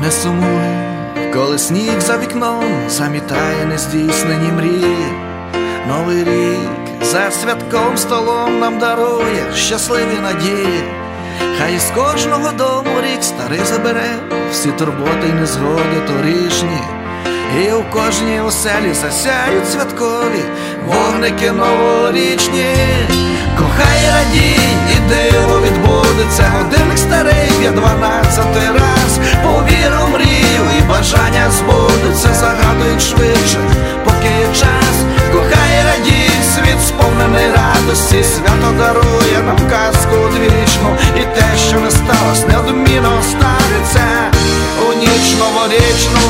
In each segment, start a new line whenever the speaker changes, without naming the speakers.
Не сумуй, коли сніг за вікном замітає нездійснені мрії. Новий рік за святковим столом нам дарує щасливі надії. Хай із кожного дому рік старий забере всі турботи й незгоди торішні. І у кожній оселі засяють святкові вогники новорічні. Кохай, радій, і диво відбудеться, годинник старий б'є 12-й раз. Повір у мрію, і бажання збудуться, загадують швидше, поки є час. Кохай, радій, світ сповнений радості, свято дарує нам казку одвічну. І те, що не сталось, неодмінно станеться у ніч новорічну.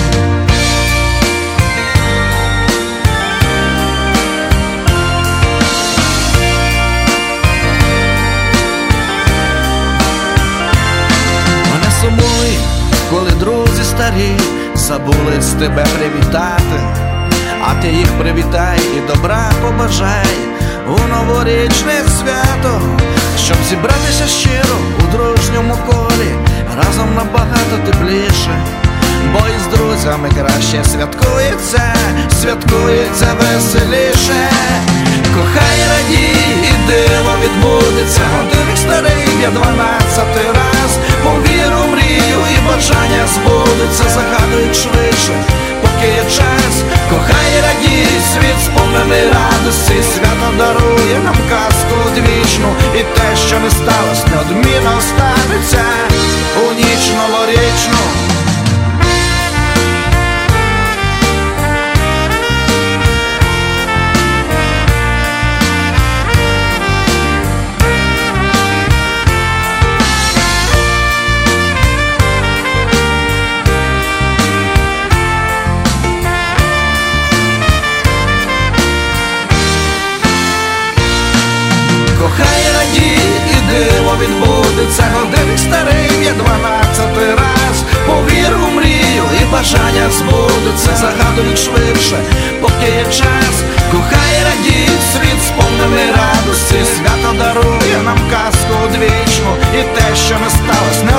Сумуй, коли друзі старі забули з тебе привітати, а ти їх привітай і добра побажай у новорічне свято, щоб зібратися щиро у дружньому колі, разом набагато тепліше, бо із друзями краще святкується, святкується веселіше. Кохай, радій, і диво відбудеться, годинник старий б'є 12-й раз. Повір у мрію, і бажання збудуться, загадують швидше, поки є час. Кохай, радій, світ сповнений радості, свято дарує нам казку одвічну. І те, що не сталось, неодмінно станеться у ніч новорічну. Кохай, радій, і диво відбудеться, годинник старий б'є 12-й раз. Повір у мрію, і бажання збудуться, загадують швидше, поки є час. Кохай, радій, світ сповнений радості, свято дарує нам казку одвічну. І те, що не сталось,